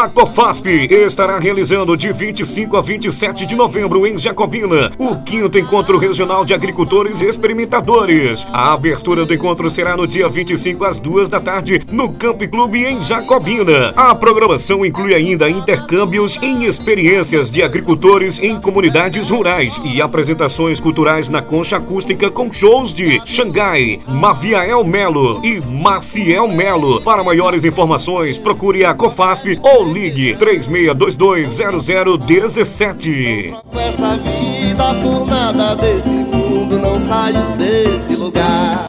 A Cofasp estará realizando de 25 a 27 de novembro em Jacobina o 5º Encontro Regional de Agricultores e Experimentadores. A abertura do encontro será no dia 25 às 2 da tarde no Camp Clube em Jacobina. A programação inclui ainda intercâmbios em experiências de agricultores em comunidades rurais e apresentações culturais na concha acústica com shows de Xangai, Maviael Melo e Maciel Melo. Para maiores informações, procure a Cofasp ou ligue 36220017. Essa vida por nada desse mundo não saiu desse lugar.